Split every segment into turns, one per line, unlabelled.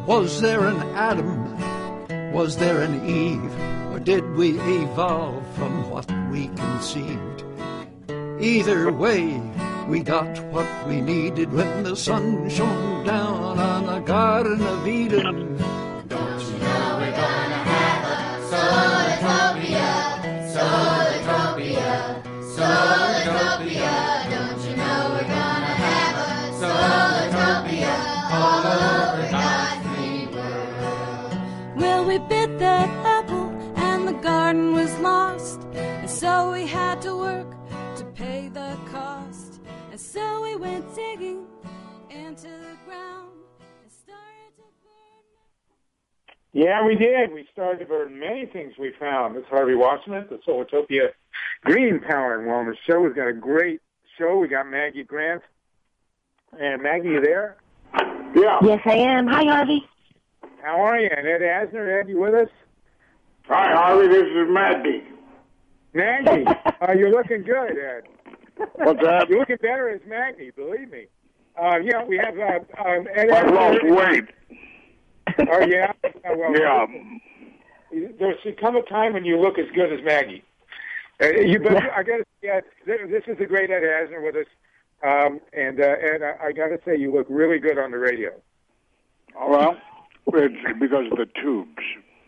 Was there an Adam? Was there an Eve? Or did we evolve from what we conceived? Either way, we got what we needed when the sun shone down on the Garden of Eden.
Don't you know we're gonna have a Solartopia, Solartopia, Solartopia. Don't you know we're gonna have a Solartopia all over God's green world.
Well, we bit that apple and the garden was lost, and so we had to work to pay the cost. And so we went digging into the ground and started to burn.
Yeah, we did. We started to burn many things we found. This is Harvey Wasserman, the Solartopia Green Power and Wellness Show. We've got a great show. We got Maggie Grant. And Maggie, you there?
Yeah. Yes, I am. Hi, Harvey.
How are you? And Ed Asner, Ed, you with us?
Hi, Harvey. This is Maggie.
Maggie, you're looking good, Ed.
What's that?
You're looking better as Maggie, believe me. Yeah, we have Ed
I've lost weight.
Oh, yeah? Well,
yeah.
There should come a time when you look as good as Maggie. But I got to say, this is the great Ed Asner with us. And Ed, I got to say, you look really good on the radio.
Well, it's because of the tubes.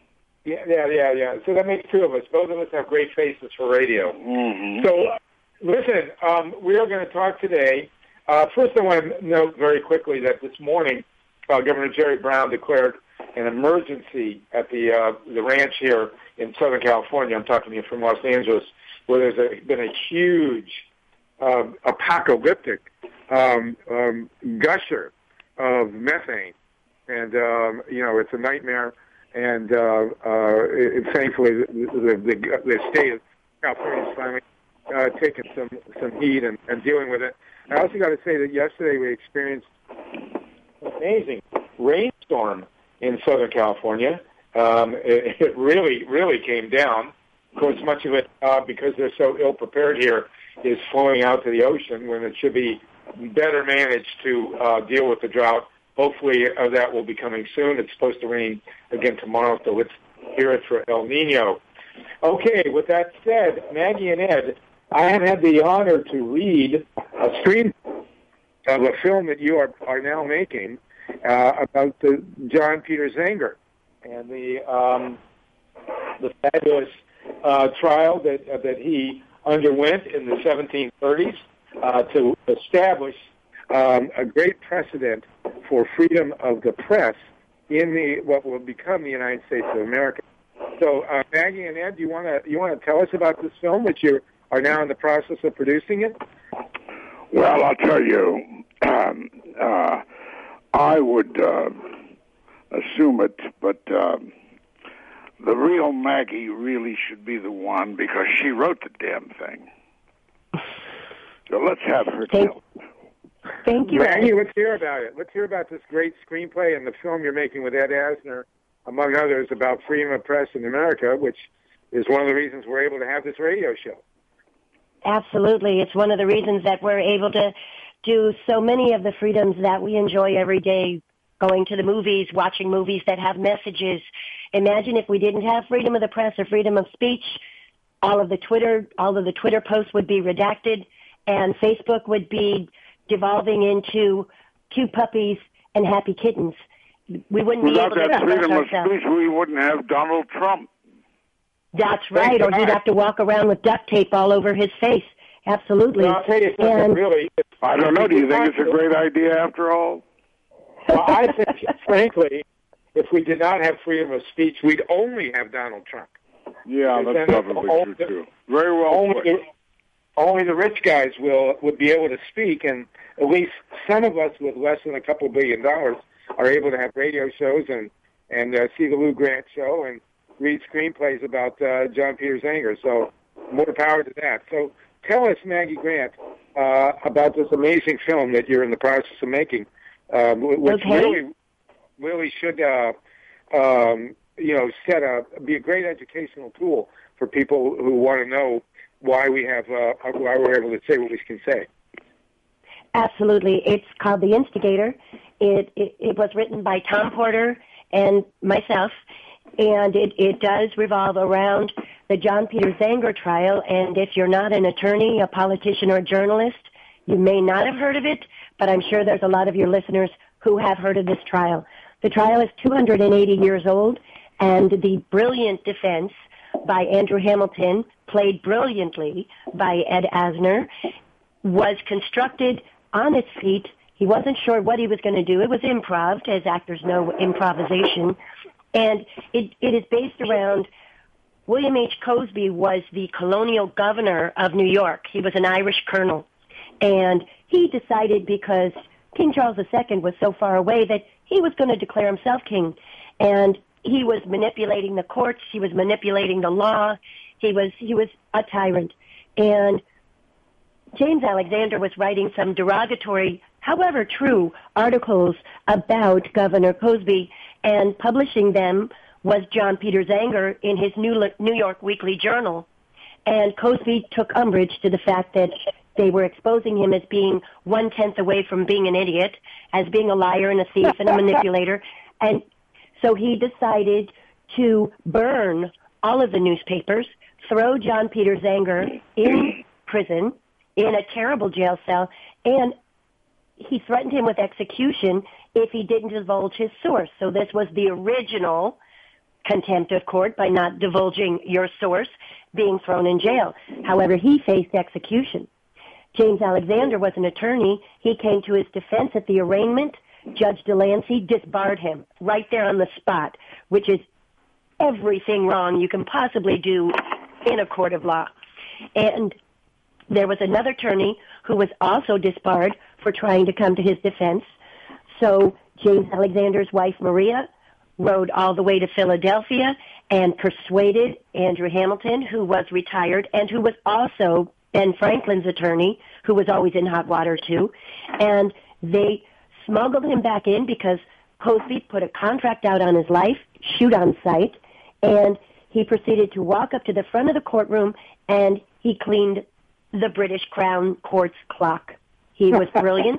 Yeah. So that makes two of us. Both of us have great faces for radio.
Mm-hmm.
So, listen, we are going to talk today. First, I want to note very quickly that this morning, Governor Jerry Brown declared an emergency at the ranch here in Southern California. I'm talking to you from Los Angeles, where there's been a huge apocalyptic gusher of methane. And, it's a nightmare. And thankfully, the state of California is finally taking some heat and dealing with it. I also got to say that yesterday we experienced an amazing rainstorm in Southern California. It really came down. Of course, much of it, because they're so ill-prepared here, is flowing out to the ocean when it should be better managed to deal with the drought. Hopefully that will be coming soon. It's supposed to rain again tomorrow, so let's hear it for El Nino. Okay, with that said, Maggie and Ed, I have had the honor to read a screenplay of a film that you are now making about the John Peter Zenger and the fabulous trial that he underwent in the 1730s to establish a great precedent for freedom of the press in what will become the United States of America. So, Maggie and Ed, you want to tell us about this film, which you are now in the process of producing it?
Well, I'll tell you, I would assume it, but the real Maggie really should be the one because she wrote the damn thing. So let's have her tell.
Thank you,
Maggie,
Ed.
let's hear about it. Let's hear about this great screenplay and the film you're making with Ed Asner, among others, about freedom of press in America, which is one of the reasons we're able to have this radio show.
Absolutely. It's one of the reasons that we're able to do so many of the freedoms that we enjoy every day, going to the movies, watching movies that have messages. Imagine if we didn't have freedom of the press or freedom of speech, all of the Twitter posts would be redacted, and Facebook would be devolving into cute puppies and happy kittens. We wouldn't
Without
be able
that
to
freedom of
ourselves.
speech, we wouldn't have Donald Trump.
That's right, or he'd have to walk around with duct tape all over his face. Absolutely.
Well, I'll tell you something, really.
I don't know. Do you think it's a great idea after all?
Well, I think, frankly, if we did not have freedom of speech, we'd only have Donald Trump.
Yeah, that's probably true, too. Very well put.
Only the rich guys would be able to speak, and at least some of us with less than a couple $1 billion are able to have radio shows and see the Lou Grant Show and read screenplays about John Peter Zenger. So more power to that. So tell us, Maggie Grant, about this amazing film that you're in the process of making, which really should be a great educational tool for people who want to know why we're able to say what we can say.
Absolutely. It's called The Instigator, It was written by Tom Porter and myself, and it does revolve around the John Peter Zenger trial. And if you're not an attorney, a politician, or a journalist, you may not have heard of it, but I'm sure there's a lot of your listeners who have heard of this trial. The trial is 280 years old, and the brilliant defense by Andrew Hamilton, played brilliantly by Ed Asner, was constructed on its feet. He wasn't sure what he was going to do. It was improv, as actors know, improvisation. And it is based around William H. Cosby was the colonial governor of New York. He was an Irish colonel. And he decided, because King Charles II was so far away, that he was going to declare himself king. And he was manipulating the courts. He was manipulating the law. He was a tyrant. And James Alexander was writing some derogatory, however true, articles about Governor Cosby, and publishing them was John Peter Zenger in his New York Weekly Journal. And Cosby took umbrage to the fact that they were exposing him as being 1/10 away from being an idiot, as being a liar and a thief and a manipulator. And so he decided to burn all of the newspapers, throw John Peter Zenger in prison, in a terrible jail cell, and he threatened him with execution if he didn't divulge his source. So this was the original contempt of court, by not divulging your source, being thrown in jail. However, he faced execution. James Alexander was an attorney. He came to his defense at the arraignment. Judge Delancey disbarred him right there on the spot, which is everything wrong you can possibly do in a court of law. And there was another attorney who was also disbarred for trying to come to his defense. So James Alexander's wife, Maria, rode all the way to Philadelphia and persuaded Andrew Hamilton, who was retired and who was also Ben Franklin's attorney, who was always in hot water too. And they smuggled him back in because Cosby put a contract out on his life, shoot on sight, and he proceeded to walk up to the front of the courtroom and he cleaned the British Crown Court's clock. He was brilliant.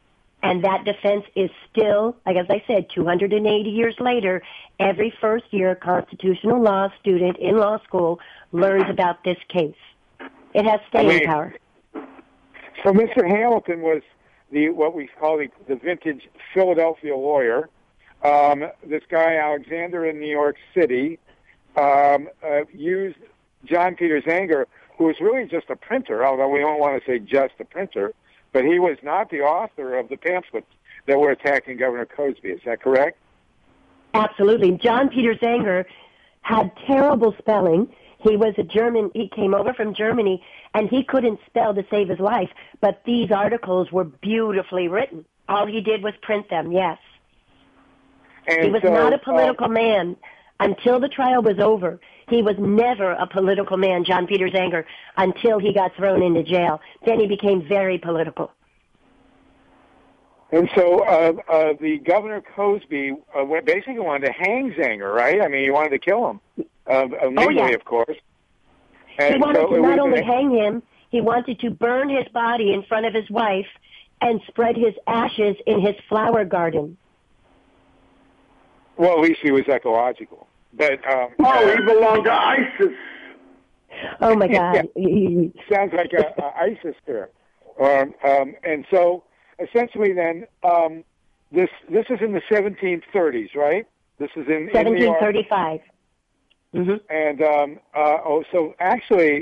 And that defense is still, like as I said, 280 years later, every first-year constitutional law student in law school learns about this case. It has staying power.
So Mr. Hamilton was what we call the vintage Philadelphia lawyer. This guy, Alexander, in New York City, used John Peter Zenger, who was really just a printer, although we don't want to say just a printer, but he was not the author of the pamphlets that were attacking Governor Cosby. Is that correct?
Absolutely. John Peter Zenger had terrible spelling. He was a German. He came over from Germany, and he couldn't spell to save his life. But these articles were beautifully written. All he did was print them, yes.
And
he was not a political man until the trial was over. He was never a political man, John Peter Zenger, until he got thrown into jail. Then he became very political.
And so the Governor Cosby basically wanted to hang Zenger, right? I mean, he wanted to kill him, legally, of course. And
he wanted to not only hang him, he wanted to burn his body in front of his wife and spread his ashes in his flower garden.
Well, at least he was ecological. But
he belonged to ISIS.
Oh my God!
Yeah. Sounds like a ISIS there. And so, essentially, then this is in the 1730s, right? This is in
1735.
Mm-hmm. And so actually,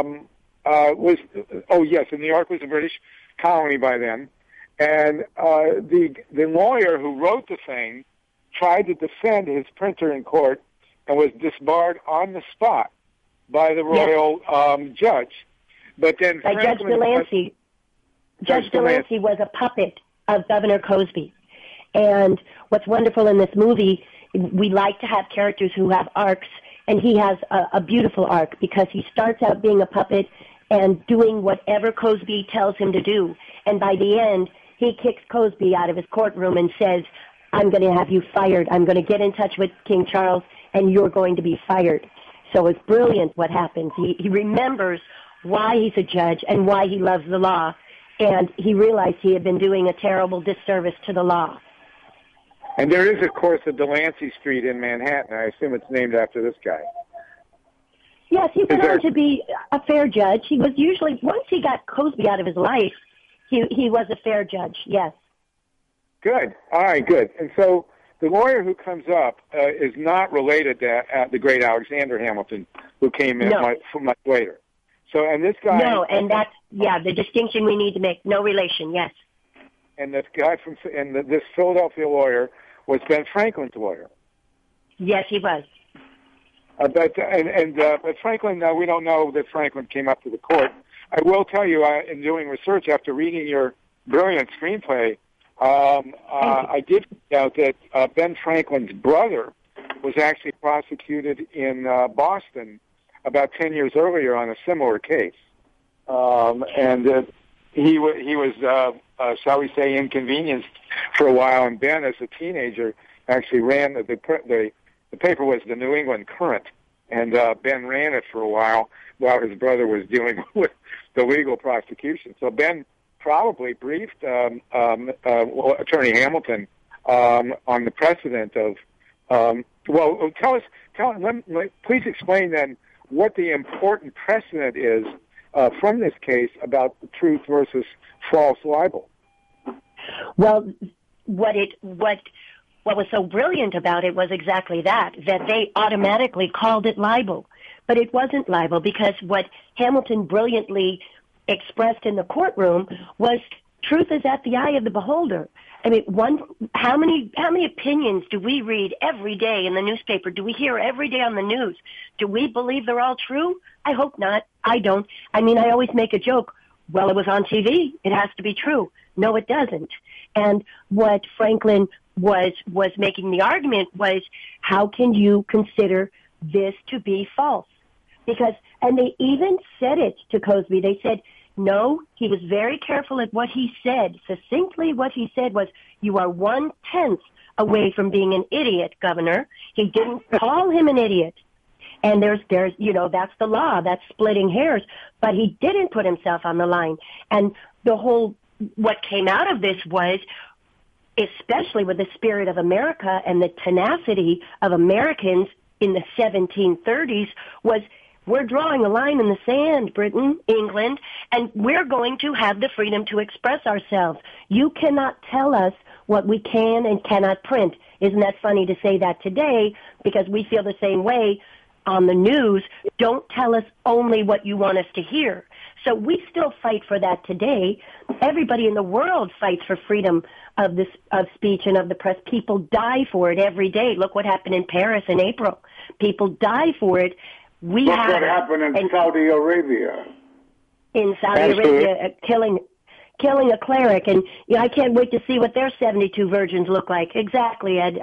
and New York was a British colony by then, and the lawyer who wrote the thing tried to defend his printer in court and was disbarred on the spot by the royal judge. But then
by Judge Delancey. Judge Delancey was a puppet of Governor Cosby. And what's wonderful in this movie, we like to have characters who have arcs, and he has a beautiful arc because he starts out being a puppet and doing whatever Cosby tells him to do. And by the end, he kicks Cosby out of his courtroom and says, I'm going to have you fired. I'm going to get in touch with King Charles, and you're going to be fired. So it's brilliant what happens. He remembers why he's a judge and why he loves the law, and he realized he had been doing a terrible disservice to the law.
And there is, of course, a Delancey Street in Manhattan. I assume it's named after this guy.
Yes, he went on to be a fair judge. He was usually, once he got Cosby out of his life, he was a fair judge, yes.
Good. All right, good. And so the lawyer who comes up is not related to the great Alexander Hamilton, who came in much later. So, and this guy...
No, and that's, the distinction we need to make. No relation, yes.
And this guy this Philadelphia lawyer was Ben Franklin's lawyer.
Yes, he was.
But Franklin, we don't know that Franklin came up to the court. I will tell you, in doing research after reading your brilliant screenplay, I did find out that Ben Franklin's brother was actually prosecuted in Boston about 10 years earlier on a similar case, and he was, shall we say, inconvenienced for a while. And Ben, as a teenager, actually ran the paper was the New England Current, and Ben ran it for a while his brother was dealing with the legal prosecution. So Ben probably briefed Attorney Hamilton on the precedent of. Please explain then what the important precedent is from this case about the truth versus false libel.
Well, what was so brilliant about it was exactly that they automatically called it libel. But it wasn't libel, because what Hamilton brilliantly expressed in the courtroom was truth is at the eye of the beholder. I mean, how many opinions do we read every day in the newspaper? Do we hear every day on the news? Do we believe they're all true? I hope not. I don't. I mean, I always make a joke. Well, it was on TV. It has to be true. No, it doesn't. And what Franklin was making the argument was, how can you consider this to be false? And they even said it to Cosby. They said, no, he was very careful at what he said. Succinctly, what he said was, you are 1/10 away from being an idiot, Governor. He didn't call him an idiot. And there's, that's the law. That's splitting hairs. But he didn't put himself on the line. And what came out of this was, especially with the spirit of America and the tenacity of Americans in the 1730s, was, we're drawing a line in the sand, Britain, England, and we're going to have the freedom to express ourselves. You cannot tell us what we can and cannot print. Isn't that funny to say that today? Because we feel the same way on the news. Don't tell us only what you want us to hear. So we still fight for that today. Everybody in the world fights for freedom of speech and of the press. People die for it every day. Look what happened in Paris in April. People die for it.
Look what happened in Saudi Arabia.
In Saudi Arabia, killing a cleric, and I can't wait to see what their 72 virgins look like. Exactly, Ed.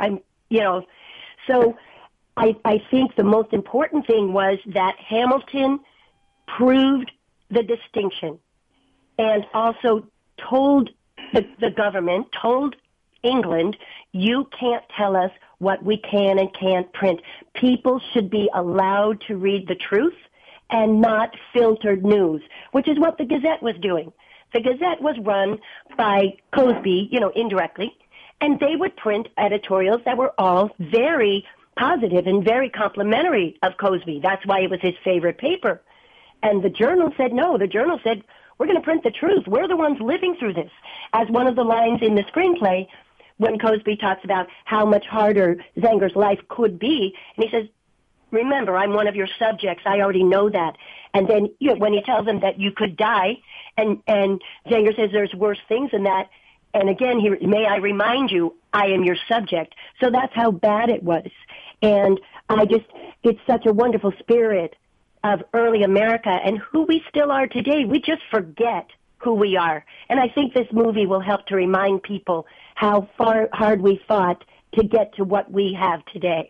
So I think the most important thing was that Hamilton proved the distinction, and also told the government, told England, you can't tell us what we can and can't print. People should be allowed to read the truth and not filtered news, which is what the Gazette was doing. The Gazette was run by Cosby, indirectly, and they would print editorials that were all very positive and very complimentary of Cosby. That's why it was his favorite paper. And the Journal said no. The Journal said, we're going to print the truth. We're the ones living through this. As one of the lines in the screenplay, when Cosby talks about how much harder Zenger's life could be, and he says, remember, I'm one of your subjects. I already know that. And then when he tells him that you could die, and Zenger says there's worse things than that, and again, may I remind you, I am your subject. So that's how bad it was. And it's such a wonderful spirit of early America and who we still are today. We just forget who we are. And I think this movie will help to remind people how hard we fought to get to what we have today.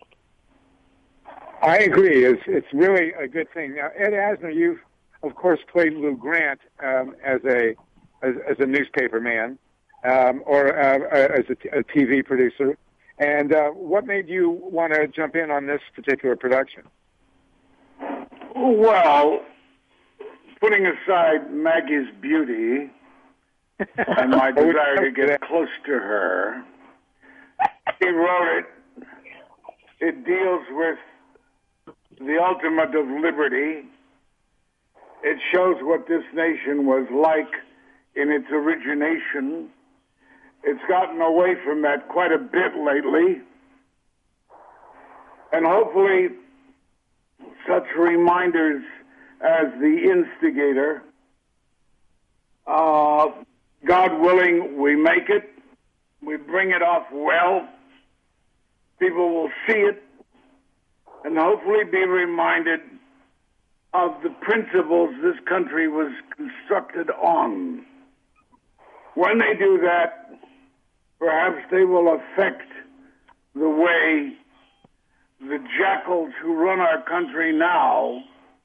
I agree. It's really a good thing. Now, Ed Asner, you've, of course, played Lou Grant as a newspaper man or as a TV producer. And what made you want to jump in on this particular production?
Well, putting aside Maggie's beauty and my desire to get close to her, he wrote it. It deals with the ultimate of liberty. It shows what this nation was like in its origination. It's gotten away from that quite a bit lately. And hopefully such reminders as the instigator, God willing, we make it, we bring it off well, people will see it, and hopefully be reminded of the principles this country was constructed on. When they do that, perhaps they will affect the way the jackals who run our country now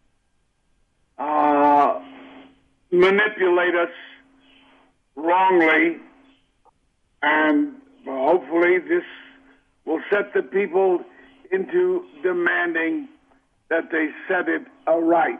manipulate us wrongly, and hopefully this will set the people into demanding that they set it aright.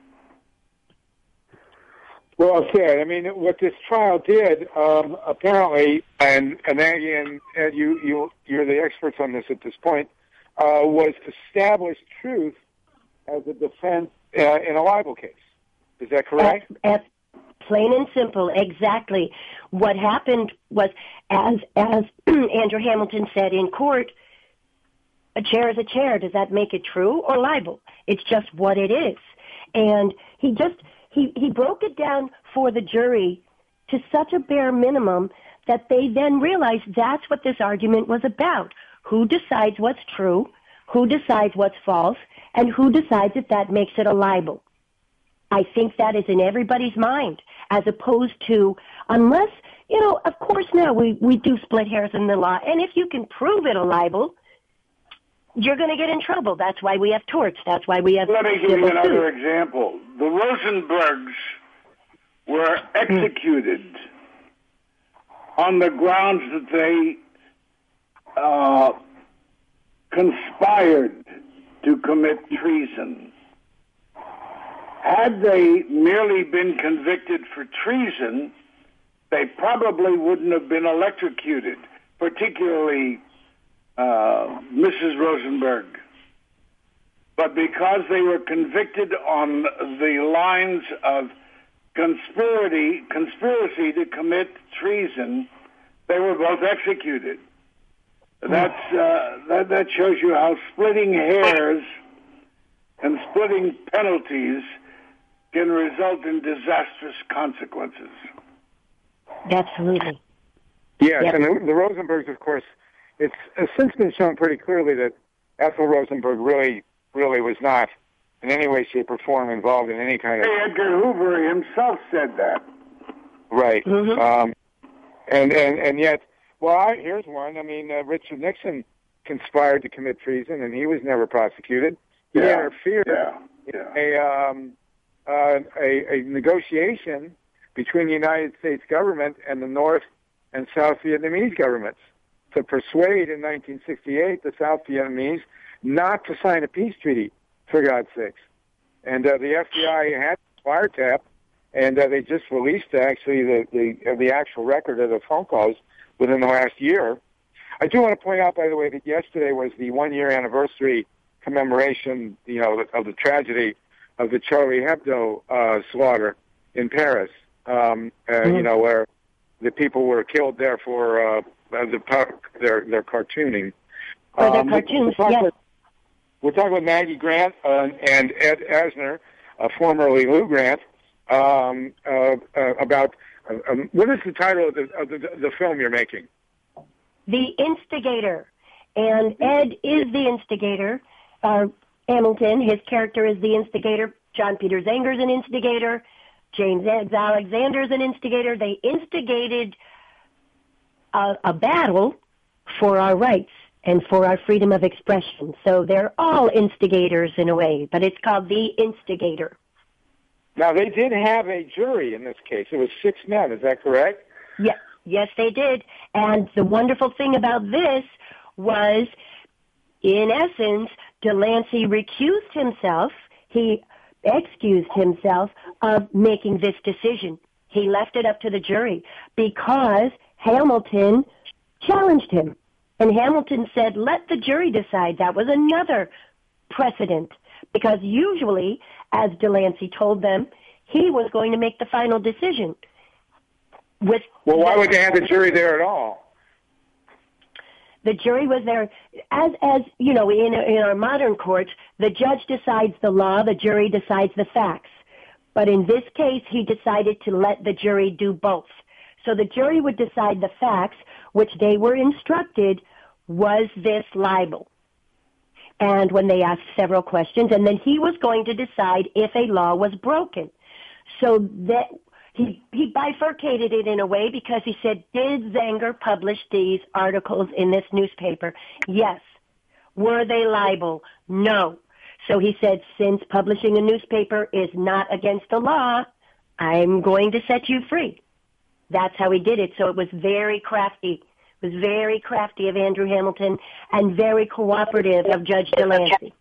Well said. I mean, what this trial did, apparently, and again, Ed, you're the experts on this at this point, was establish truth as a defense in a libel case. Is that correct?
Plain and simple, exactly. What happened was, as Andrew Hamilton said in court, a chair is a chair. Does that make it true or libel? It's just what it is. And he broke it down for the jury to such a bare minimum that they then realized that's what this argument was about. Who decides what's true, who decides what's false, and who decides if that makes it a libel? I think that is in everybody's mind, as opposed to, unless, of course now we do split hairs in the law, and if you can prove it a libel, you're going to get in trouble. That's why we have torts. That's why we have
Let me give you
civil
another
suits.
example. The Rosenbergs were executed on the grounds that they conspired to commit treason. Had they merely been convicted for treason, they probably wouldn't have been electrocuted, particularly Mrs. Rosenberg. But because they were convicted on the lines of conspiracy to commit treason, they were both executed. That shows you how splitting hairs and splitting penalties can result in disastrous consequences.
Absolutely.
Yes,
Yep.
and the Rosenbergs, of course, it's since been shown pretty clearly that Ethel Rosenberg really was not in any way, shape, or form involved in any kind of...
Hey, Edgar Hoover himself said that.
Right.
Mm-hmm.
And yet, well, here's one. I mean, Richard Nixon conspired to commit treason, and he was never prosecuted. He interfered in a negotiation between the United States government and the North and South Vietnamese governments to persuade in 1968 the South Vietnamese not to sign a peace treaty, for God's sakes. And the FBI had wiretap, and they just released actually the actual record of the phone calls within the last year. I do want to point out, by the way, that yesterday was the 1-year anniversary commemoration, of the tragedy of the Charlie Hebdo slaughter in Paris. Where the people were killed there for their cartooning.
For their cartoons, yes.
We're talking with Maggie Grant and Ed Asner, formerly Lou Grant, about what is the title of the film you're making?
The Instigator. And Ed is the instigator. Hamilton, his character is the instigator. John Peter Zanger's an instigator. James Alexander's an instigator. They instigated a battle for our rights and for our freedom of expression. So they're all instigators in a way, but it's called The Instigator.
Now, they did have a jury in this case. It was 6 men, is that correct?
Yes, they did. And the wonderful thing about this was, in essence, Delancey recused himself. He excused himself of making this decision. He left it up to the jury because Hamilton challenged him. And Hamilton said, let the jury decide. That was another precedent, because usually, as Delancey told them, he was going to make the final decision.
Well, why would they have the jury there at all?
The jury was there, as you know, in our modern courts, the judge decides the law, the jury decides the facts. But in this case, he decided to let the jury do both. So the jury would decide the facts, which they were instructed, was this libel? And when they asked several questions, and then he was going to decide if a law was broken. So that he bifurcated it in a way, because he said, did Zenger publish these articles in this newspaper? Yes. Were they libel? No. So he said, since publishing a newspaper is not against the law, I'm going to set you free. That's how he did it. So it was very crafty. It was very crafty of Andrew Hamilton and very cooperative of Judge Delancey.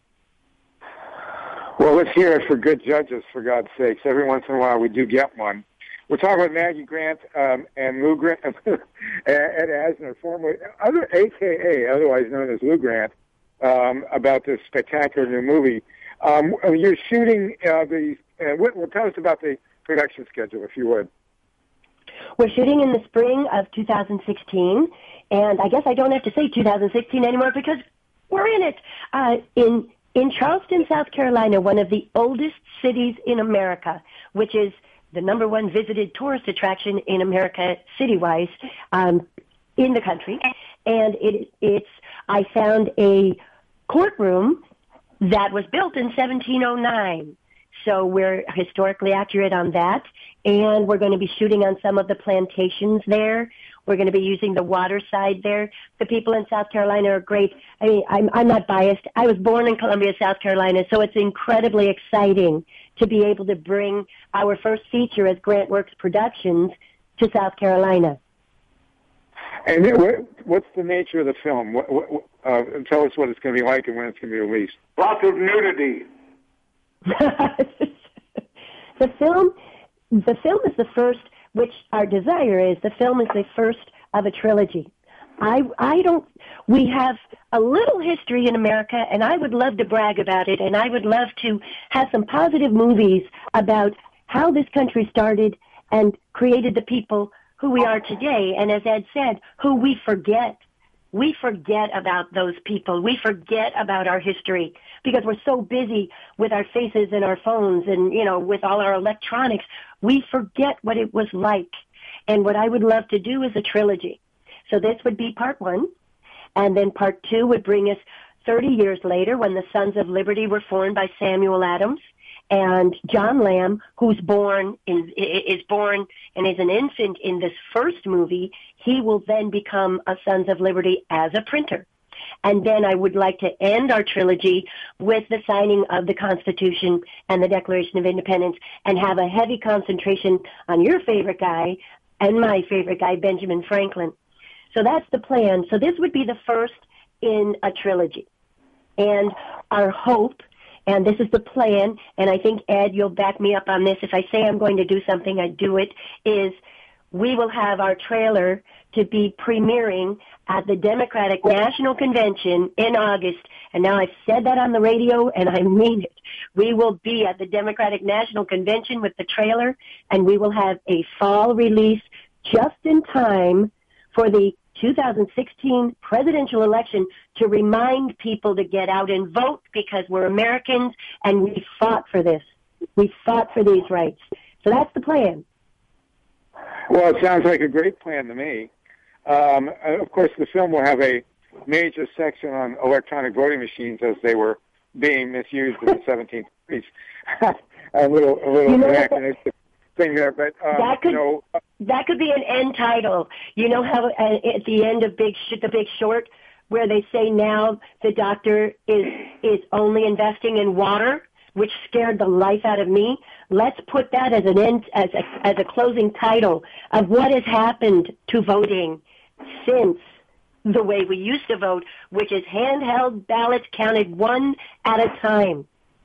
Well, let's hear it for good judges, for God's sakes. Every once in a while we do get one. We're talking with Maggie Grant and Lou Grant, Ed Asner, formerly, a.k.a., otherwise known as Lou Grant, about this spectacular new movie. You're shooting well, tell us about the production schedule, if you would.
We're shooting in the spring of 2016, and I guess I don't have to say 2016 anymore because we're in it. In Charleston, South Carolina, one of the oldest cities in America, which is the number one visited tourist attraction in America, city-wise, in the country. And I found a courtroom that was built in 1709. So we're historically accurate on that. And we're going to be shooting on some of the plantations there. We're going to be using the water side there. The people in South Carolina are great. I mean, I'm not biased. I was born in Columbia, South Carolina, so it's incredibly exciting to be able to bring our first feature as Grant Works Productions to South Carolina.
And what's the nature of the film? Tell us what it's going to be like and when it's going to be released.
Lots of nudity.
The film is the first, which our desire is, the film is the first of a trilogy. We have a little history in America, and I would love to brag about it, and I would love to have some positive movies about how this country started and created the people who we are today, and as Ed said, who we forget. We forget about those people. We forget about our history because we're so busy with our faces and our phones and, with all our electronics. We forget what it was like. And what I would love to do is a trilogy. So this would be part one. And then part two would bring us 30 years later when the Sons of Liberty were formed by Samuel Adams. And John Lamb, who's born and is an infant in this first movie, he will then become a Sons of Liberty as a printer. And then I would like to end our trilogy with the signing of the Constitution and the Declaration of Independence and have a heavy concentration on your favorite guy and my favorite guy, Benjamin Franklin. So that's the plan. So this would be the first in a trilogy. And our hope, and this is the plan, and I think, Ed, you'll back me up on this. If I say I'm going to do something, I do it, is we will have our trailer to be premiering at the Democratic National Convention in August. And now I've said that on the radio, and I mean it. We will be at the Democratic National Convention with the trailer, and we will have a fall release just in time for the 2016 presidential election to remind people to get out and vote because we're Americans and we fought for this. We fought for these rights. So that's the plan.
Well, it sounds like a great plan to me. Of course, the film will have a major section on electronic voting machines as they were being misused in the 1730s. a little anachronistic thing there, but
that could be an end title. You know how at the end of The Big Short, where they say now the doctor is only investing in water, which scared the life out of me. Let's put that as a closing title of what has happened to voting since the way we used to vote, which is handheld ballots counted one at a time.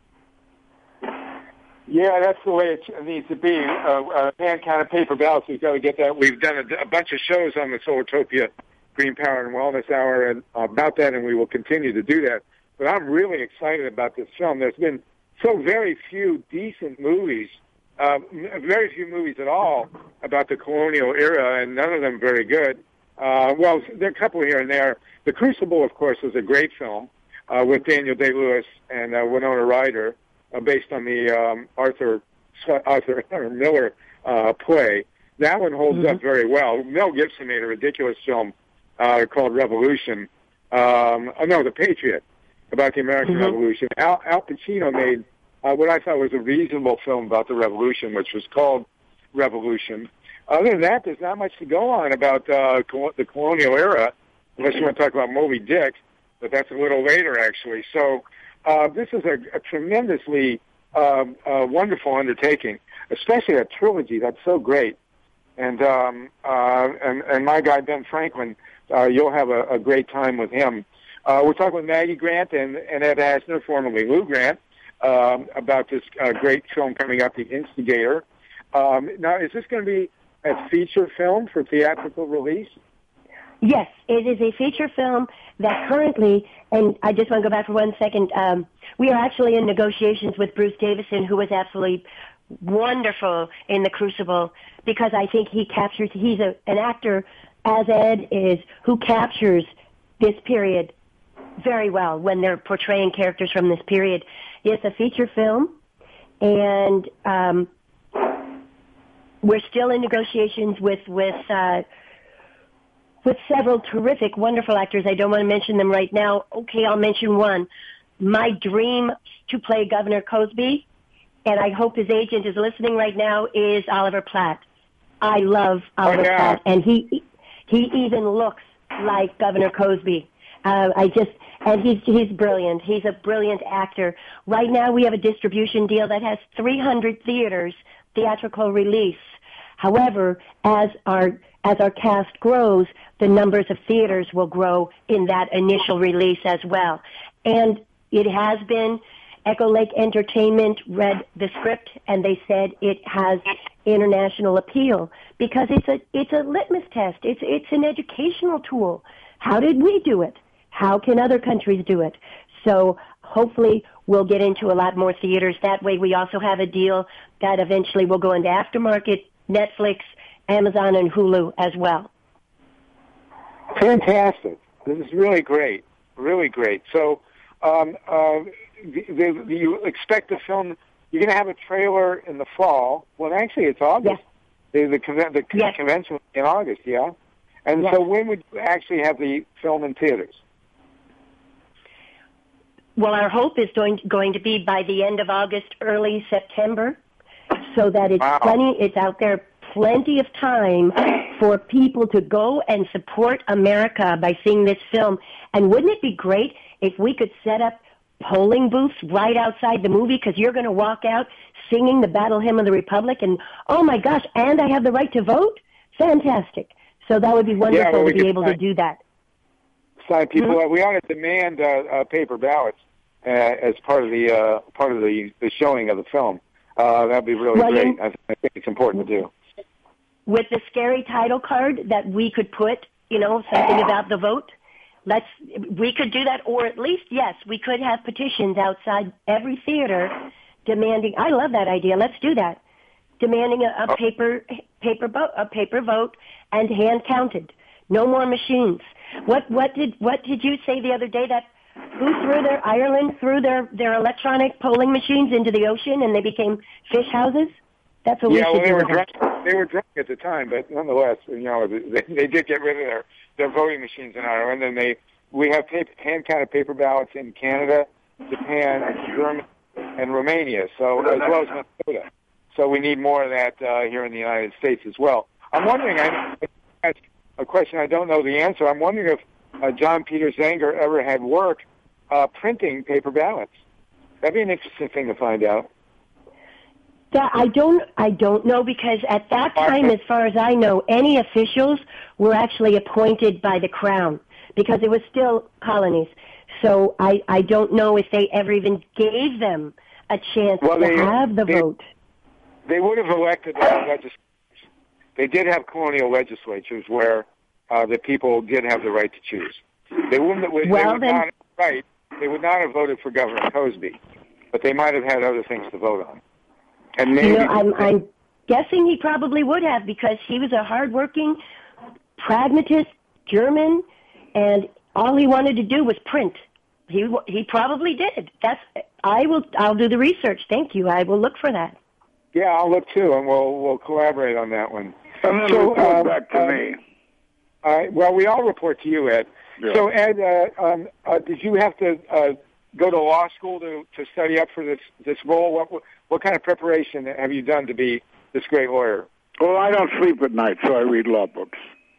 Yeah, that's the way it needs to be. Hand-counted paper ballots, we've got to get that. We've done a bunch of shows on the Solartopia Green Power and Wellness Hour and about that, and we will continue to do that. But I'm really excited about this film. There's been so very few decent movies, very few movies at all about the colonial era, and none of them very good. Well, there are a couple here and there. The Crucible, of course, was a great film with Daniel Day-Lewis and Winona Ryder, based on the Arthur Miller play. That one holds up very well. Mel Gibson made a ridiculous film called Revolution. The Patriot, about the American Revolution. Al Pacino made what I thought was a reasonable film about the Revolution, which was called Revolution. Other than that, there's not much to go on about the colonial era, unless you want to talk about Moby Dick, but that's a little later, actually. So this is a tremendously wonderful undertaking, especially a trilogy. That's so great. And my guy, Ben Franklin, you'll have a great time with him. We're talking with Maggie Grant and Ed Asner, formerly Lou Grant, about this great film coming up, The Instigator. Now, is this going to be a feature film for theatrical release?
Yes, it is a feature film that currently, and I just want to go back for 1 second, we are actually in negotiations with Bruce Davison, who was absolutely wonderful in The Crucible, because I think he's an actor, as Ed is, who captures this period very well when they're portraying characters from this period. It's a feature film, and we're still in negotiations with several terrific, wonderful actors. I don't want to mention them right now. Okay, I'll mention one. My dream to play Governor Cosby, and I hope his agent is listening right now, is Oliver Platt. I love Oliver Platt, and he even looks like Governor Cosby. And he's brilliant. He's a brilliant actor. Right now we have a distribution deal that has 300 theaters, theatrical release. However, as our cast grows, the numbers of theaters will grow in that initial release as well. And it has been, Echo Lake Entertainment read the script and they said it has international appeal because it's a litmus test. It's an educational tool. How did we do it? How can other countries do it? So hopefully we'll get into a lot more theaters. That way we also have a deal that eventually will go into aftermarket, Netflix, Amazon, and Hulu as well.
Fantastic. This is really great. Really great. So you expect the film, you're going to have a trailer in the fall. Well, actually, it's August. Yes. The convention in August, yeah? And so when would you actually have the film in theaters?
Well, our hope is going to be by the end of August, early September, so that it's it's out there plenty of time for people to go and support America by seeing this film. And wouldn't it be great if we could set up polling booths right outside the movie, because you're going to walk out singing the Battle Hymn of the Republic, and oh my gosh, and I have the right to vote? Fantastic. So that would be wonderful to be able to do that.
Sign people. We ought to demand paper ballots as part of the showing of the film. That'd be really great. I think it's important to do.
With the scary title card that we could put, something about the vote. We could do that, or at least, yes, we could have petitions outside every theater demanding. I love that idea. Let's do that. Demanding a paper vote and hand counted. No more machines. What did you say the other day that Ireland threw their electronic polling machines into the ocean and they became fish houses? That's what we should do.
They were drunk at the time, but nonetheless, they did get rid of their voting machines in Ireland, and we have hand counted paper ballots in Canada, Japan, Germany, and Romania. So as well as Minnesota. So we need more of that here in the United States as well. I'm wondering, that's a question I don't know the answer. I'm wondering if John Peter Zenger ever had work printing paper ballots. That'd be an interesting thing to find out.
That I don't know, because at that time, as far as I know, any officials were actually appointed by the Crown, because it was still colonies. So I don't know if they ever even gave them a chance to have the vote.
They would have elected legislatures. They did have colonial legislatures where that people did have the right to choose. They wouldn't. They would not. Right. They would not have voted for Governor Cosby, but they might have had other things to vote on. And maybe
I'm guessing he probably would have, because he was a hardworking, pragmatist German, and all he wanted to do was print. He probably did. I'll do the research. Thank you. I will look for that.
Yeah, I'll look too, and we'll collaborate on that one.
And then report back to me.
Well, we all report to you, Ed.
Yeah.
So, Ed, did you have to go to law school to study up for this role? What kind of preparation have you done to be this great lawyer?
Well, I don't sleep at night, so I read law books.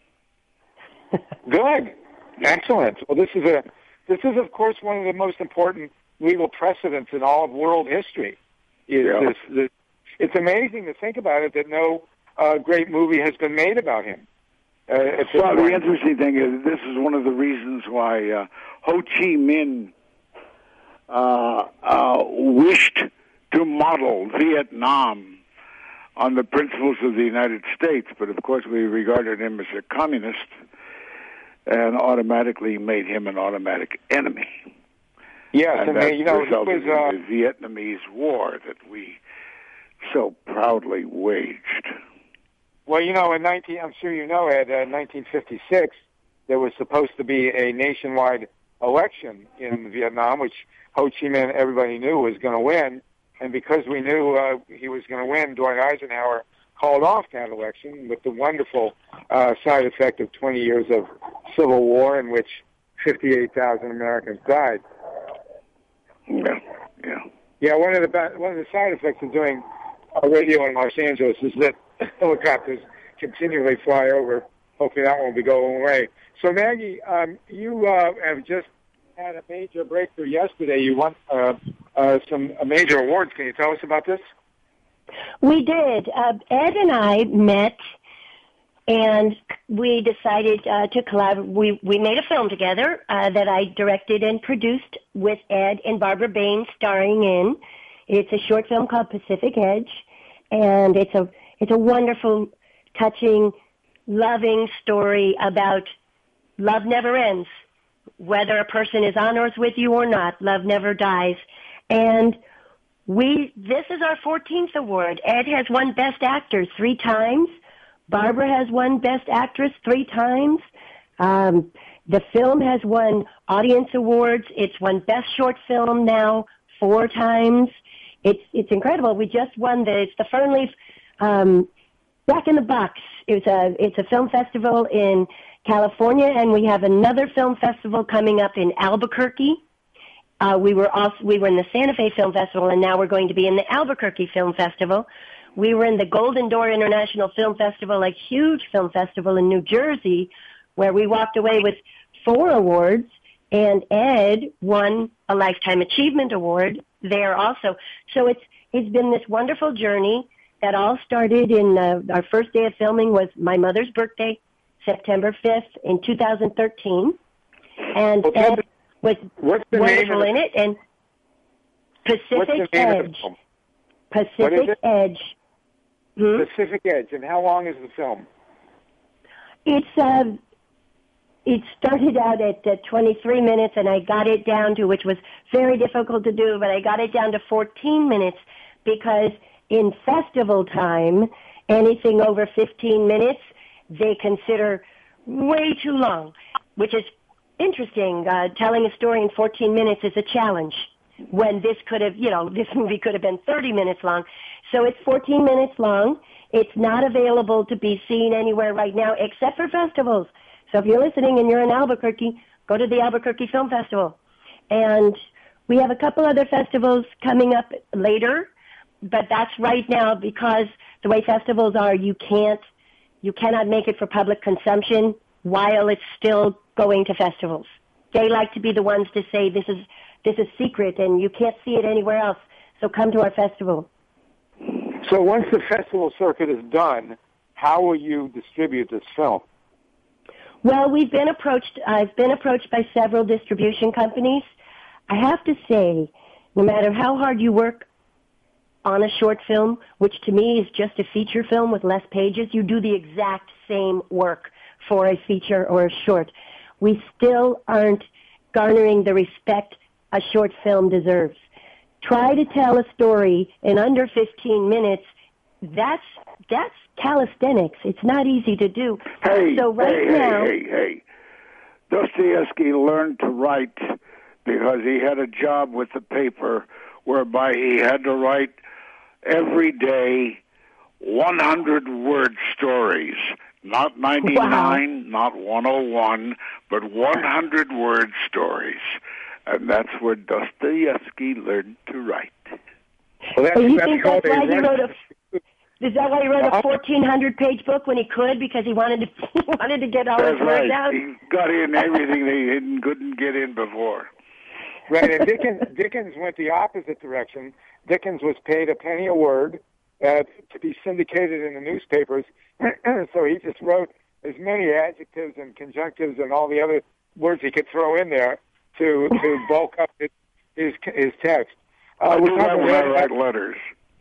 Good, excellent. Well, this is of course one of the most important legal precedents in all of world history. It's amazing to think about it that no great movie has been made about him.
Well, the interesting thing is this is one of the reasons why Ho Chi Minh wished to model Vietnam on the principles of the United States, but of course we regarded him as a communist and automatically made him an automatic enemy.
Yes,
and that
in
resulted in the Vietnamese War that we so proudly waged.
Well, in I'm sure you know, Ed, 1956, there was supposed to be a nationwide election in Vietnam, which Ho Chi Minh, everybody knew, was going to win. And because we knew he was going to win, Dwight Eisenhower called off that election with the wonderful side effect of 20 years of civil war in which 58,000 Americans died. Yeah. One of the side effects of doing radio in Los Angeles is that helicopters continually fly over. Hopefully that won't be going away. So Maggie, you have just had a major breakthrough yesterday. You won some major awards. Can you tell us about this?
We did. Ed and I met, and we decided to collaborate. We made a film together that I directed and produced with Ed and Barbara Bain starring in. It's a short film called Pacific Edge, and it's a wonderful, touching, loving story about love never ends. Whether a person is on earth with you or not, love never dies. And this is our 14th award. Ed has won Best Actor 3 times. Barbara has won Best Actress 3 times. The film has won audience awards. It's won Best Short Film now 4 times. It's incredible. We just won it's the Fernleaf Back in the Box. It's a film festival in California, and we have another film festival coming up in Albuquerque. We were in the Santa Fe Film Festival, and now we're going to be in the Albuquerque Film Festival. We were in the Golden Door International Film Festival, a huge film festival in New Jersey, where we walked away with 4 awards, and Ed won a Lifetime Achievement Award there also. So it's been this wonderful journey that all started in our first day of filming was my mother's birthday, September 5th in 2013, and Ed was wonderful in it, and Pacific Edge. Pacific Edge.
Pacific Edge. And how long is the film?
It started out at 23 minutes, and I got it down to, which was very difficult to do, but I got it down to 14 minutes because in festival time, anything over 15 minutes, they consider way too long, which is interesting. Telling a story in 14 minutes is a challenge when this movie could have been 30 minutes long. So it's 14 minutes long. It's not available to be seen anywhere right now except for festivals. So if you're listening and you're in Albuquerque, go to the Albuquerque Film Festival. And we have a couple other festivals coming up later, but that's right now because the way festivals are, you cannot make it for public consumption while it's still going to festivals. They like to be the ones to say this is secret and you can't see it anywhere else. So come to our festival.
So once the festival circuit is done, how will you distribute this film?
Well, I've been approached by several distribution companies. I have to say, no matter how hard you work on a short film, which to me is just a feature film with less pages, you do the exact same work for a feature or a short. We still aren't garnering the respect a short film deserves. Try to tell a story in under 15 minutes. That's calisthenics. It's not easy to do.
Hey,
so right now,
hey. Dostoevsky learned to write because he had a job with the paper whereby he had to write every day 100-word stories. Not 99, not 101, but 100-word stories. And that's where Dostoevsky learned to write.
Well,
so you think that's why he wrote is that why he wrote a 1,400-page book when he could? Because he wanted to get all his words out?
He got in everything they couldn't get in before.
Right, and Dickens went the opposite direction. Dickens was paid a penny a word to be syndicated in the newspapers, so he just wrote as many adjectives and conjunctives and all the other words he could throw in there to bulk up his text.
I do that when I write letters.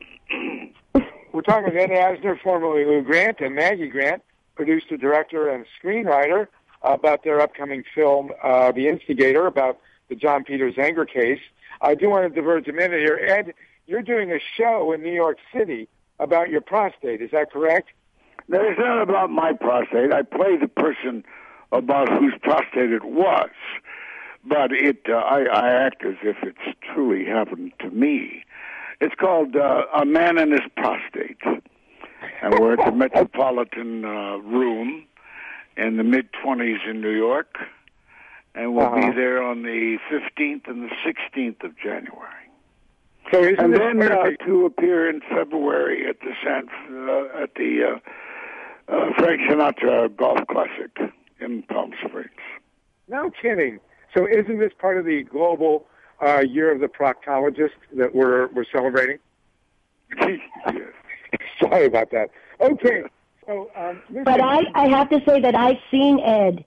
We're talking with Ed Asner, formerly Lou Grant, and Maggie Grant, producer, director, and screenwriter, about their upcoming film, The Instigator, about the John Peter Zenger case. I do want to diverge a minute here. Ed, you're doing a show in New York City about your prostate. Is that correct?
No, it's not about my prostate. I play the person about whose prostate it was. But I act as if it's truly happened to me. It's called A Man and His Prostate. And we're at the Metropolitan Room in the mid-20s in New York. And we'll be there on the 15th and the 16th of January.
So
and then to appear in February at the Frank Sinatra Golf Classic in Palm Springs.
No kidding. So isn't this part of the global Year of the Proctologist that we're celebrating?
Yes.
Sorry about that. Okay. So,
but I have to say that I've seen Ed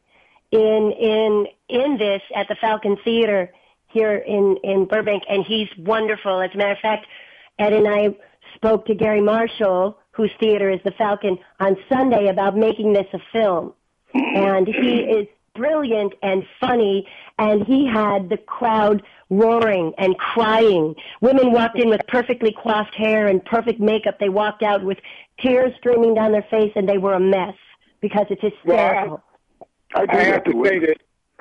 in this at the Falcon Theater here in Burbank, and he's wonderful. As a matter of fact, Ed and I spoke to Gary Marshall, whose theater is the Falcon, on Sunday about making this a film. And he is brilliant and funny, and he had the crowd roaring and crying. Women walked in with perfectly coiffed hair and perfect makeup. They walked out with tears streaming down their face, and they were a mess because it's hysterical.
Well, I have to say that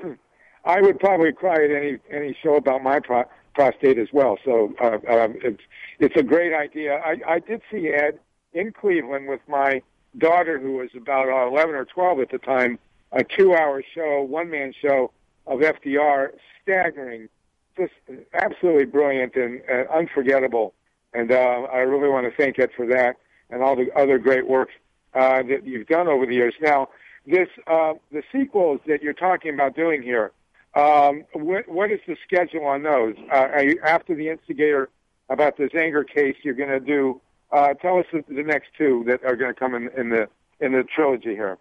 I would probably cry at any show about my prostate as well. So it's a great idea. I did see Ed in Cleveland with my daughter, who was about 11 or 12 at the time, a 2-hour show, one-man show of FDR, staggering, just absolutely brilliant and unforgettable. And I really want to thank Ed for that and all the other great work that you've done over the years. Now, the sequels that you're talking about doing here, what is the schedule on those? Are you, after The Instigator, about the Zenger case, you're going to do? Tell us the next two that are going to come in the trilogy here.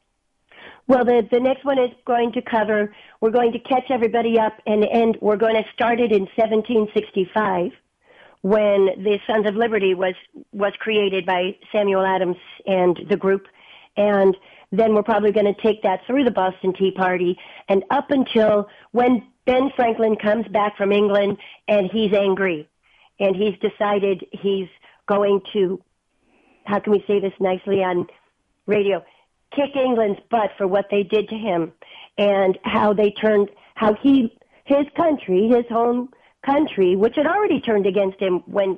Well, the next one is going to cover, we're going to catch everybody up, and we're going to start it in 1765, when the Sons of Liberty was created by Samuel Adams and the group. And then we're probably going to take that through the Boston Tea Party and up until when Ben Franklin comes back from England and he's angry. And he's decided he's going to, how can we say this nicely on radio, kick England's butt for what they did to him, and how they turned, his country, his home country, which had already turned against him when,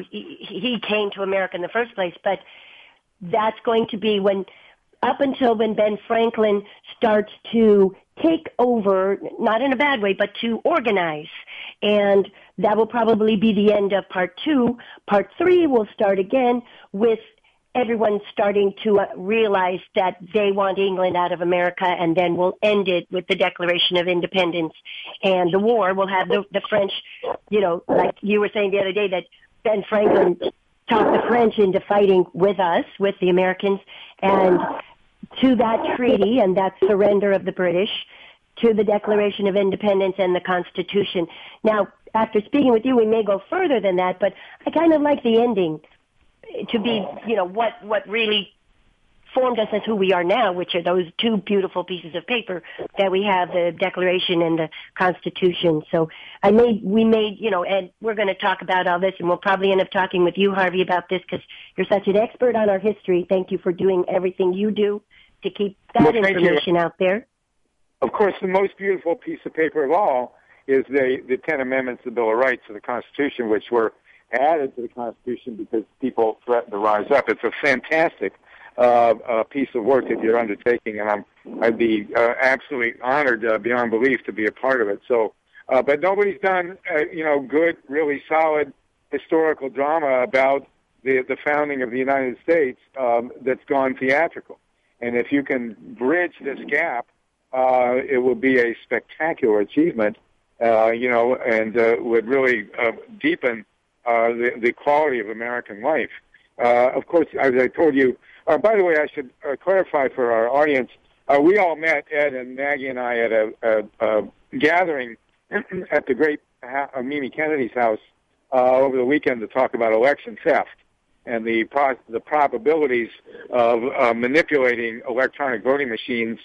he came to America in the first place, but that's going to be up until when Ben Franklin starts to take over, not in a bad way, but to organize. And that will probably be the end of part 2. Part 3 will start again with everyone starting to realize that they want England out of America, and then we'll end it with the Declaration of Independence. And the war will have the French, like you were saying the other day, that Ben Franklin talked the French into fighting with us, with the Americans, and to that treaty and that surrender of the British, to the Declaration of Independence and the Constitution. Now, after speaking with you, we may go further than that, but I kind of like the ending to be, what really formed us as who we are now, which are those two beautiful pieces of paper that we have, the Declaration and the Constitution. So we made, and we're going to talk about all this, and we'll probably end up talking with you, Harvey, about this because you're such an expert on our history. Thank you for doing everything you do to keep that information out there.
Of course, the most beautiful piece of paper of all is the 10 Amendments, the Bill of Rights of the Constitution, which were added to the Constitution because people threatened to rise up. It's a fantastic piece of work that you're undertaking, and I'd be absolutely honored beyond belief to be a part of it. So, but nobody's done good, really solid historical drama about the founding of the United States that's gone theatrical. And if you can bridge this gap, it will be a spectacular achievement, and would really deepen the quality of American life. Of course, as I told you, by the way, I should clarify for our audience, we all met, Ed and Maggie and I, at a gathering at the great Mimi Kennedy's house over the weekend to talk about election theft and the probabilities of manipulating electronic voting machines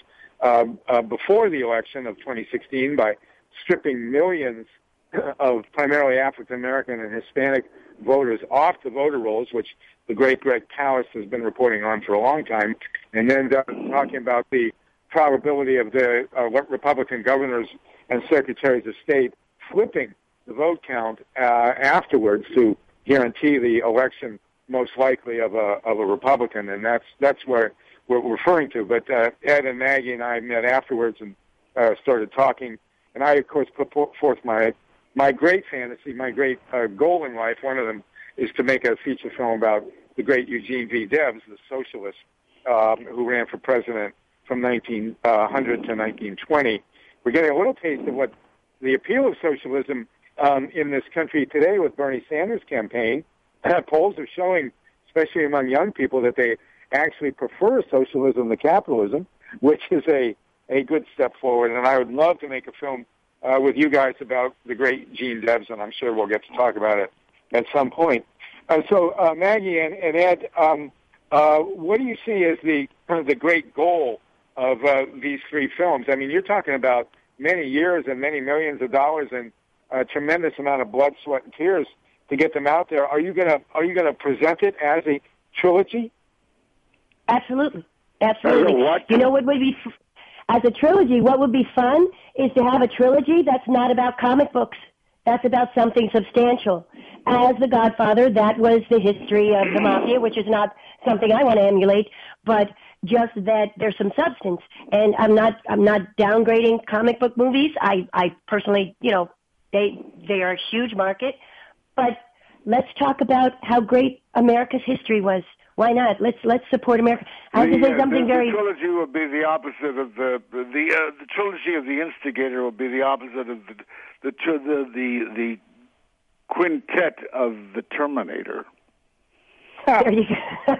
before the election of 2016 by stripping millions of primarily African American and Hispanic voters off the voter rolls, which the great Greg Palast has been reporting on for a long time, and then talking about the probability of the Republican governors and secretaries of state flipping the vote count afterwards to guarantee the election most likely of a Republican, and that's where we're referring to. But Ed and Maggie and I met afterwards and started talking, and I, of course, put forth my great fantasy, my great goal in life. One of them is to make a feature film about the great Eugene V. Debs, the socialist who ran for president from 1900 to 1920. We're getting a little taste of what the appeal of socialism in this country today with Bernie Sanders' campaign. Polls are showing, especially among young people, that they actually prefer socialism to capitalism, which is a good step forward. And I would love to make a film with you guys about the great Gene Debs, and I'm sure we'll get to talk about it at some point. So, Maggie and Ed, what do you see as the great goal of these three films? I mean, you're talking about many years and many millions of dollars and a tremendous amount of blood, sweat, and tears to get them out there. Are you gonna present it as a trilogy?
Absolutely. You know what would be as a trilogy? What would be fun is to have a trilogy that's not about comic books. That's about something substantial. As The Godfather, that was the history of the mafia, which is not something I want to emulate, but just that there's some substance. And I'm not downgrading comic book movies. I personally, they are a huge market. But let's talk about how great America's history was. Why not? Let's support America. I have to say something
the trilogy will be the opposite of the trilogy of the instigator will be the opposite of the quintet of the Terminator.
There you go.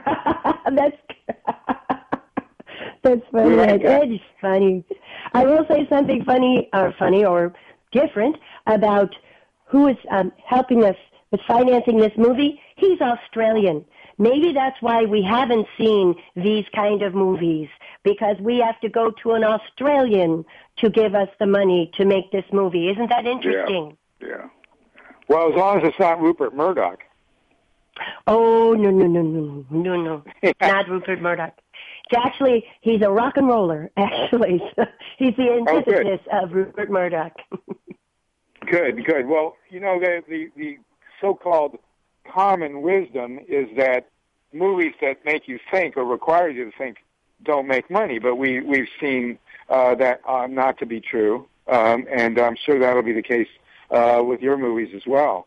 That's funny. It's funny. I will say something funny or different about who is helping us with financing this movie. He's Australian. Maybe that's why we haven't seen these kind of movies, because we have to go to an Australian to give us the money to make this movie. Isn't that interesting?
Yeah.
Well, as long as it's not Rupert Murdoch.
Oh, no. Not Rupert Murdoch. Actually, he's a rock and roller, actually. He's the antithesis of Rupert Murdoch.
Good. Well, the so-called common wisdom is that movies that make you think or require you to think don't make money, but we've seen that not to be true, and I'm sure that'll be the case with your movies as well.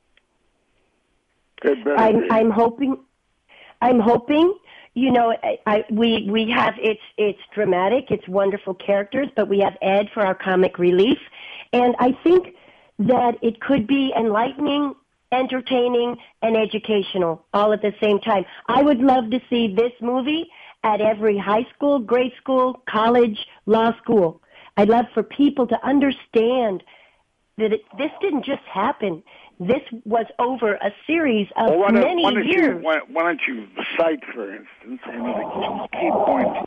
I'm hoping. We have it's dramatic, it's wonderful characters, but we have Ed for our comic relief, and I think that it could be enlightening, entertaining, and educational all at the same time. I would love to see this movie at every high school, grade school, college, law school. I'd love for people to understand that this didn't just happen. This was over a series of
Well,
many years.
Why don't you cite, for instance, one of the key points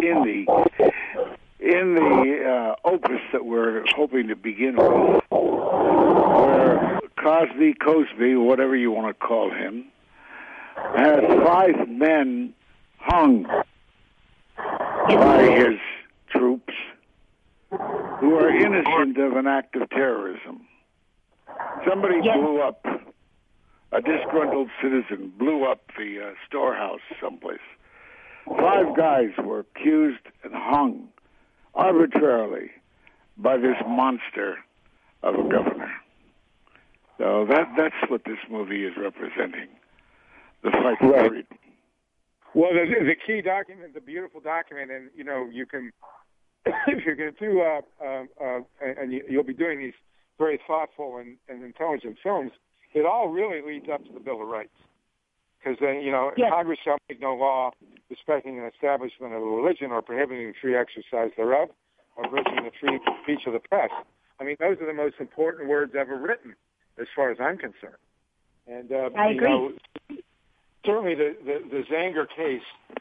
in the opus that we're hoping to begin with, where Cosby, whatever you want to call him, has 5 men hung by his troops who are innocent of an act of terrorism. Somebody blew up, a disgruntled citizen blew up the storehouse someplace. 5 guys were accused and hung arbitrarily by this monster of a governor. So that's what this movie is representing, the fight for freedom.
Well, the key document, the beautiful document, and, you know, you can, if you're going to do, and you'll be doing these very thoughtful and intelligent films, it all really leads up to the Bill of Rights. Because, you know, Congress shall make no law respecting an establishment of a religion or prohibiting free exercise thereof or abridging the free speech of the press. I mean, those are the most important words ever written, as far as I'm concerned. And,
I agree.
You know, certainly the Zenger case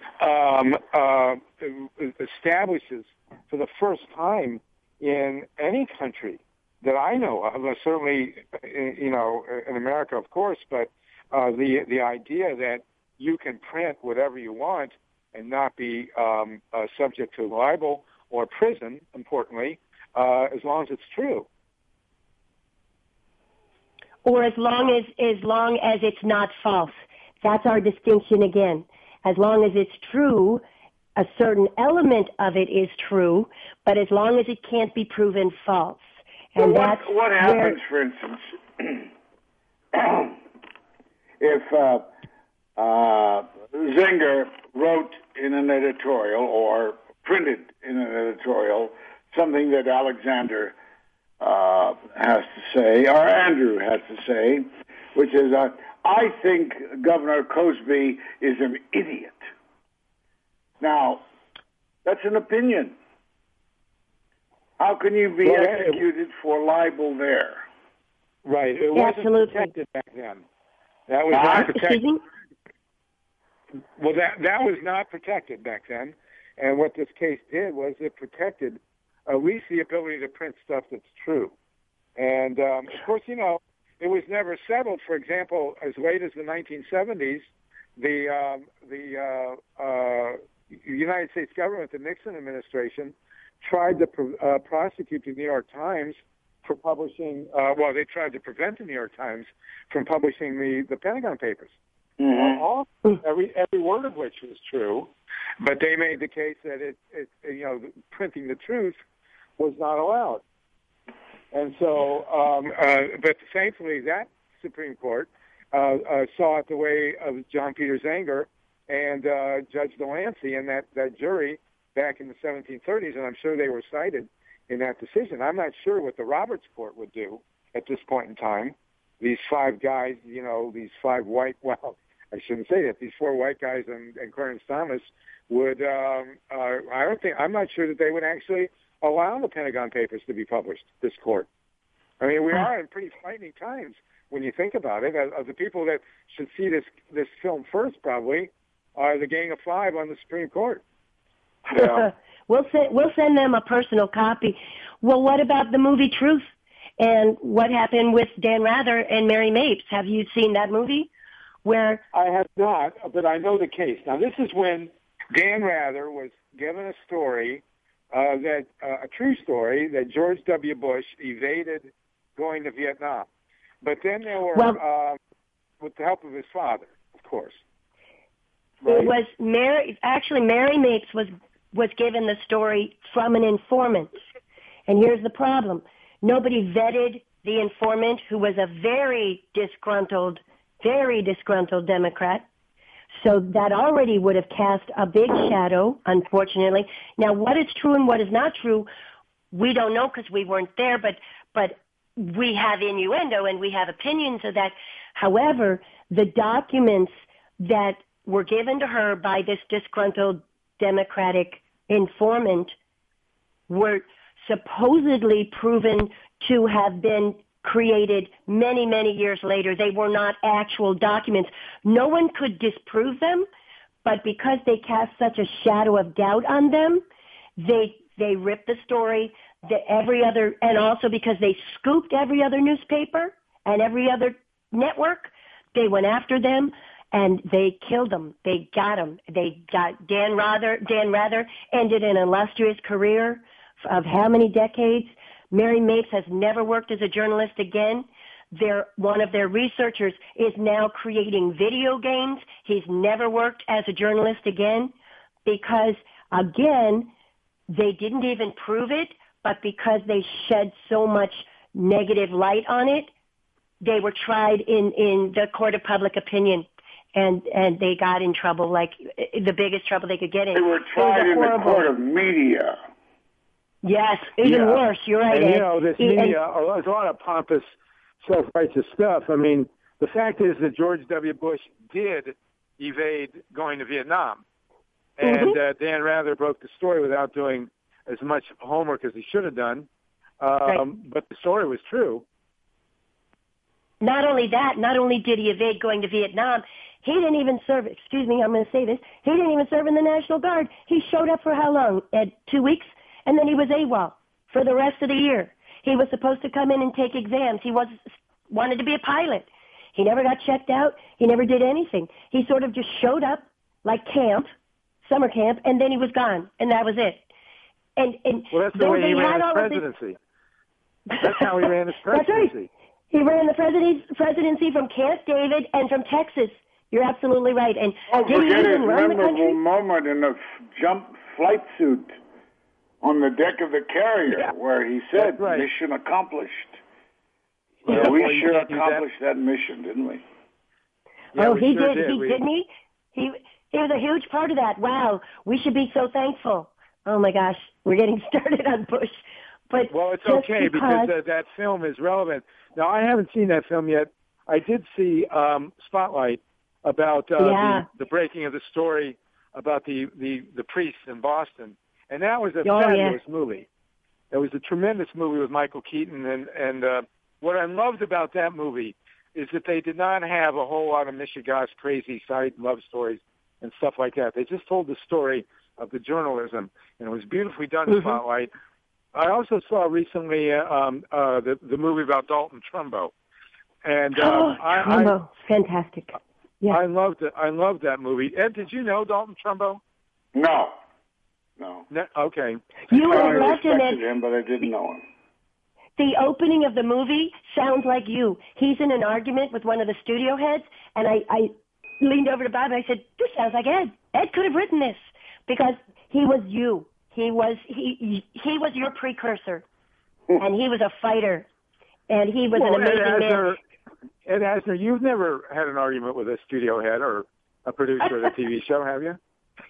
establishes for the first time in any country that I know of, certainly, you know, in America, of course, but the idea that you can print whatever you want and not be subject to libel or prison, importantly, as long as it's true.
Or as long as it's not false. That's our distinction again. As long as it's true, a certain element of it is true, but as long as it can't be proven false. And
well, what happens, for instance, if Zenger wrote in an editorial or printed in an editorial something that Alexander has to say, or Andrew has to say, which is, I think Governor Cosby is an idiot. Now, that's an opinion. How can you be executed for libel there?
Right. It wasn't protected back then. That was not protected. Well, that was not protected back then. And what this case did was it protected at least the ability to print stuff that's true. And, of course, you know, it was never settled. For example, as late as the 1970s, the United States government, the Nixon administration, tried to prosecute the New York Times for publishing, they tried to prevent the New York Times from publishing the Pentagon Papers. Mm-hmm. Every word of which was true, but they made the case that it printing the truth was not allowed. And so, but thankfully that Supreme Court saw it the way of John Peter Zenger and Judge Delancey and that jury back in the 1730s, and I'm sure they were cited in that decision. I'm not sure what the Roberts Court would do at this point in time. These 5 guys, you know, these 5 white, well, I shouldn't say that, these 4 white guys and Clarence Thomas would, I'm not sure that they would actually allow the Pentagon Papers to be published, this court. I mean, we are in pretty frightening times when you think about it. The people that should see this film first probably are the Gang of 5 on the Supreme Court.
Yeah. We'll send them a personal copy. Well, what about the movie Truth? And what happened with Dan Rather and Mary Mapes? Have you seen that movie? Where
I have not, but I know the case. Now, this is when Dan Rather was given a story, a true story, that George W. Bush evaded going to Vietnam. But then there were, with the help of his father, of course. Right?
It was Mary Mapes was given the story from an informant. And here's the problem. Nobody vetted the informant, who was a very disgruntled Democrat. So that already would have cast a big shadow, unfortunately. Now, what is true and what is not true, we don't know because we weren't there, but we have innuendo and we have opinions of that. However, the documents that were given to her by this disgruntled Democratic informant were supposedly proven to have been created many, many years later. They were not actual documents. No one could disprove them, but because they cast such a shadow of doubt on them, they ripped the story and also because they scooped every other newspaper and every other network, they went after them and they killed them. They got them. They got Dan Rather ended an illustrious career of how many decades? Mary Mapes has never worked as a journalist again. One of their researchers is now creating video games. He's never worked as a journalist again because, again, they didn't even prove it, but because they shed so much negative light on it, they were tried in the court of public opinion, and they got in trouble, like the biggest trouble they could get in.
They were tried in the court of media.
Yes, even worse. You're right,
and,
Ed.
you know, this media, there's a lot of pompous, self-righteous stuff. I mean, the fact is that George W. Bush did evade going to Vietnam. And Dan Rather broke the story without doing as much homework as he should have done. But the story was true.
Not only that, not only did he evade going to Vietnam, he didn't even serve, excuse me, I'm going to say this, he didn't even serve in the National Guard. He showed up for how long? 2 weeks? And then he was AWOL for the rest of the year. He was supposed to come in and take exams. He wanted to be a pilot. He never got checked out. He never did anything. He sort of just showed up like summer camp, and then he was gone, and that was it. And
well, that's the way he ran his presidency. That's how he ran his presidency.
That's right. He ran the presidency from Camp David and from Texas. You're absolutely right. And did he even run the country?
Moment in a jump flight suit on the deck of the carrier where he said, mission accomplished. Yeah, we sure accomplished that mission, didn't we?
Yeah, he did. Didn't he? He was a huge part of that. Wow. We should be so thankful. Oh, my gosh. We're getting started on Bush. But
well, it's okay because that film is relevant. Now, I haven't seen that film yet. I did see Spotlight about the breaking of the story about the priests in Boston. And that was a fabulous movie. It was a tremendous movie with Michael Keaton. And what I loved about that movie is that they did not have a whole lot of Michigas crazy side love stories and stuff like that. They just told the story of the journalism, and it was beautifully done in Spotlight. I also saw recently the movie about Dalton Trumbo. And
Trumbo, fantastic. Yeah.
I loved it. I loved that movie. Ed, did you know Dalton Trumbo?
No.
Okay.
You would have
I
loved him,
respected him, but I didn't know him.
The opening of the movie sounds like you. He's in an argument with one of the studio heads, and I leaned over to Bob and I said, "This sounds like Ed. Ed could have written this because he was you. He was your precursor, and he was a fighter, and he was an amazing man."
Ed Asner, you've never had an argument with a studio head or a producer of a TV show, have you?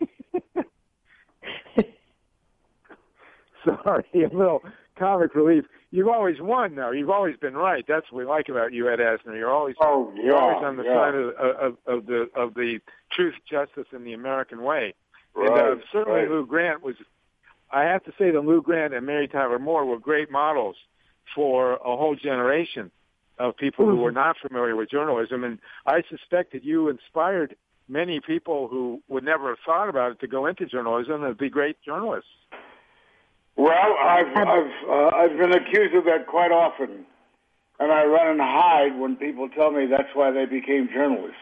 Sorry, a little comic relief. You've always won, though. You've always been right. That's what we like about you, Ed Asner. You're always on the side of the truth, justice, and the American way.
Right,
and certainly Lou Grant was. I have to say that Lou Grant and Mary Tyler Moore were great models for a whole generation of people who were not familiar with journalism. And I suspect that you inspired many people who would never have thought about it to go into journalism and be great journalists.
Well, I've been accused of that quite often, and I run and hide when people tell me that's why they became journalists.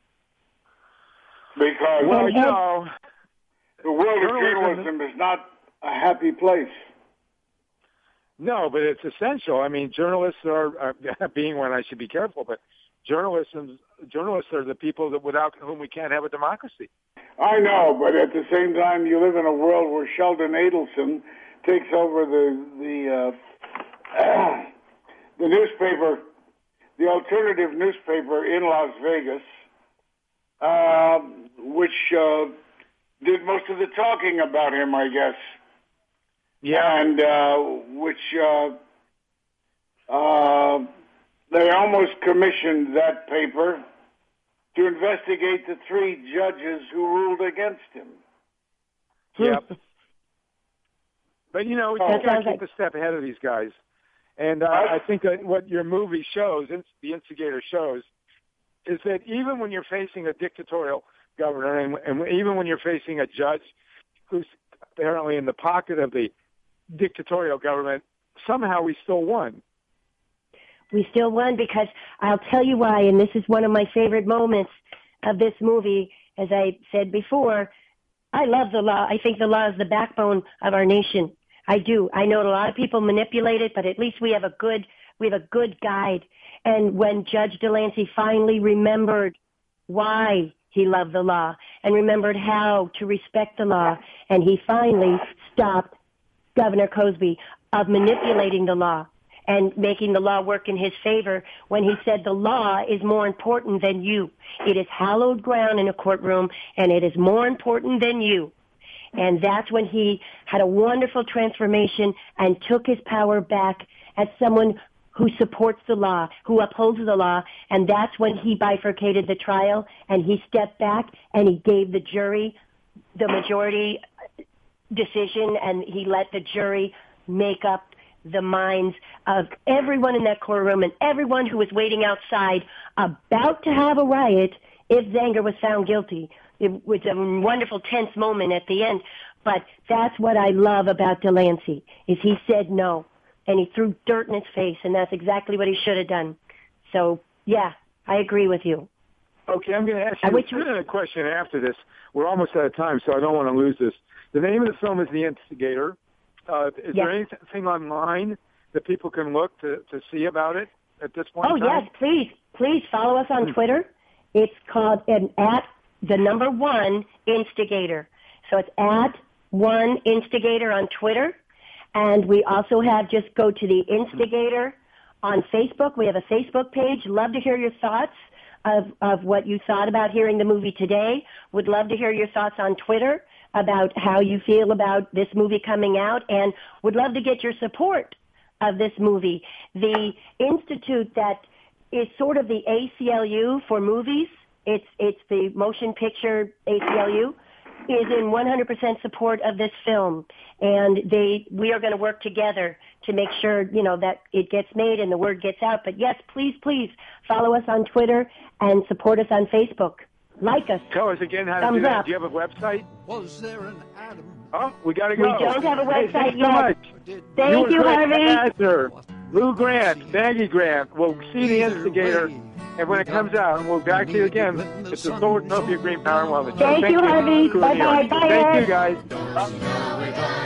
Because the world of journalism is not a happy place.
No, but it's essential. I mean, journalists are being one. I should be careful, but journalists are the people that without whom we can't have a democracy.
I know, but at the same time, you live in a world where Sheldon Adelson takes over the newspaper, the alternative newspaper in Las Vegas, which did most of the talking about him, I guess.
Yeah,
and which they almost commissioned that paper to investigate the 3 judges who ruled against him.
Yep. But, you know, you got to keep a step ahead of these guys. And I think that what your movie shows, The Instigator shows, is that even when you're facing a dictatorial governor and even when you're facing a judge who's apparently in the pocket of the dictatorial government, somehow we still won.
We still won because I'll tell you why, and this is one of my favorite moments of this movie. As I said before, I love the law. I think the law is the backbone of our nation. I do. I know a lot of people manipulate it, but at least we have a good guide. And when Judge Delancey finally remembered why he loved the law and remembered how to respect the law, and he finally stopped Governor Cosby of manipulating the law and making the law work in his favor when he said the law is more important than you. It is hallowed ground in a courtroom, and it is more important than you. And that's when he had a wonderful transformation and took his power back as someone who supports the law, who upholds the law, and that's when he bifurcated the trial, and he stepped back, and he gave the jury the majority decision, and he let the jury make up the minds of everyone in that courtroom and everyone who was waiting outside about to have a riot if Zenger was found guilty. It was a wonderful, tense moment at the end, but that's what I love about Delancey, is he said no, and he threw dirt in his face, and that's exactly what he should have done. So, yeah, I agree with you.
Okay, I'm going to ask you a question after this. We're almost out of time, so I don't want to lose this. The name of the film is The Instigator. Is there anything online that people can look to see about it at this point?
Oh, yes, please follow us on Twitter. It's called @1 Instigator. So it's @1 Instigator on Twitter. And we also have, just go to The Instigator on Facebook. We have a Facebook page. Love to hear your thoughts of what you thought about hearing the movie today. Would love to hear your thoughts on Twitter about how you feel about this movie coming out, and would love to get your support of this movie. The institute that is sort of the ACLU for movies, it's the Motion Picture ACLU, is in 100% support of this film, and we are going to work together to make sure, that it gets made and the word gets out. But yes, please follow us on Twitter and support us on Facebook. Like us.
Tell us again how to do that. Do you have a website?
Was there an Adam?
Oh, we got to go.
We don't have a website yet.
So much.
Thank you, Harvey.
Answer. Lou Grant, Maggie Grant. We'll see The Instigator, and when it comes out, we'll back to you again. It's the Philadelphia Green Power and Wellness Show.
Thank you, Harvey. Bye-bye. Bye,
Thank you, guys.
Don't you know we're gonna